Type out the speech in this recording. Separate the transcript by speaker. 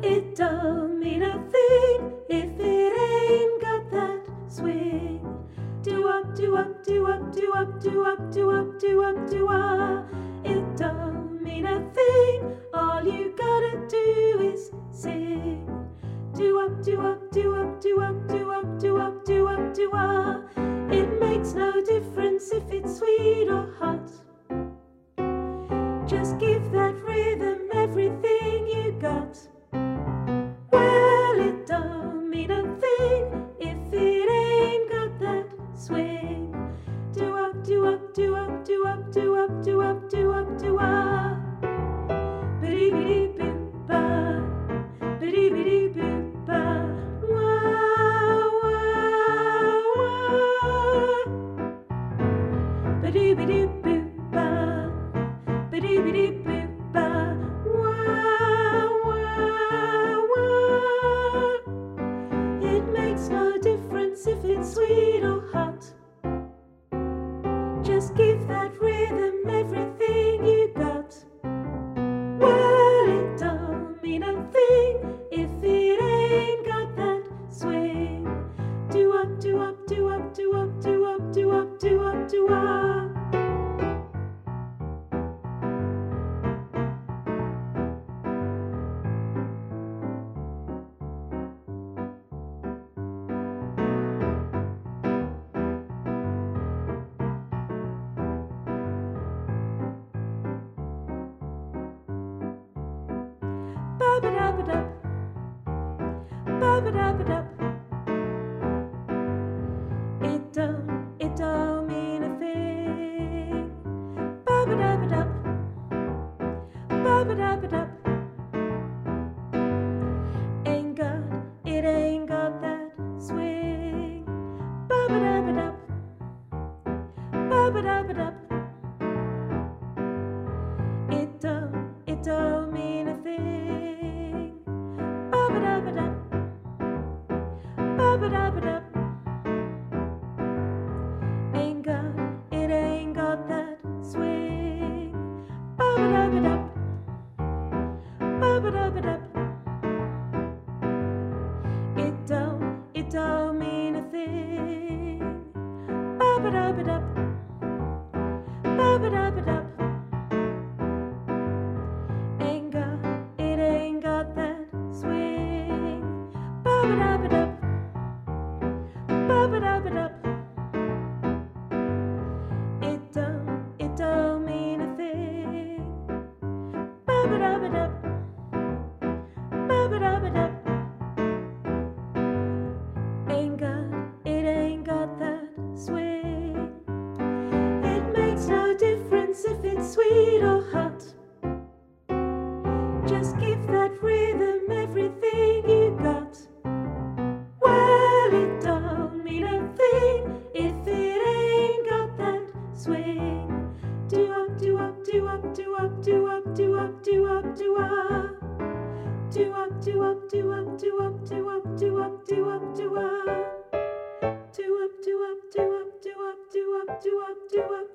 Speaker 1: It don't mean a thing if it ain't got that swing. Do up, do up, do up, do up, do up, do up, do up, do up. It don't mean a thing. All you gotta do is sing. Do up, do up, do up, do up, do up, do up, do up, do up. It makes no difference if it's sweet or hot. Just give that rhythm everything you got. Well, it don't mean a thing if it ain't got that swing. Do up, do up, do up, do up, do up, do up, do up, do up. Biddy-biddy-boo-ba, biddy-biddy-boo-ba. Wah, wah, wah. Biddy-biddy-boo-ba, biddy-biddy-boo-ba. Wah, wah, wah. It makes no difference if it's sweet or hot. Just give that rhythm everything you got. Well, it don't mean a thing if it ain't got that swing. Do up, do up, do up, do up, do up, do up, do up, do up. Ba-ba-da-ba-dub, ba-ba-da-ba-dub. It don't mean a thing. Ba-ba-da-ba-dub, ba-ba-da-ba-dub. It ain't got that swing. Ba-ba-da-ba-dub, ba-ba-da-ba-dub. It don't mean a thing. Ba-ba-da-ba-dub, ba-ba-da-ba-dub. It ain't got that swing. Ba-ba-da-ba-dub, ba-ba-da-ba-dub. It don't mean a thing. Ba-ba-da-ba-dub, ba-ba-da-ba-dub. It ain't got that swing. Ba-ba-da-ba-dub, ba-ba-da-ba-dub. It don't mean a thing. Ba-ba-da-ba-dub, ba-ba-da-ba-dub. It ain't got that swing. It makes no difference if it's sweet or hot. Just give that rhythm everything you got. Well, it don't mean a thing if it ain't got that swing. Do up, do up, do up, do up, do up, do up, do up, do up. Do up, do up, do up, do up, do up, do up, do up, do up. Do up, do up, do up, do up, do up, do up, do up.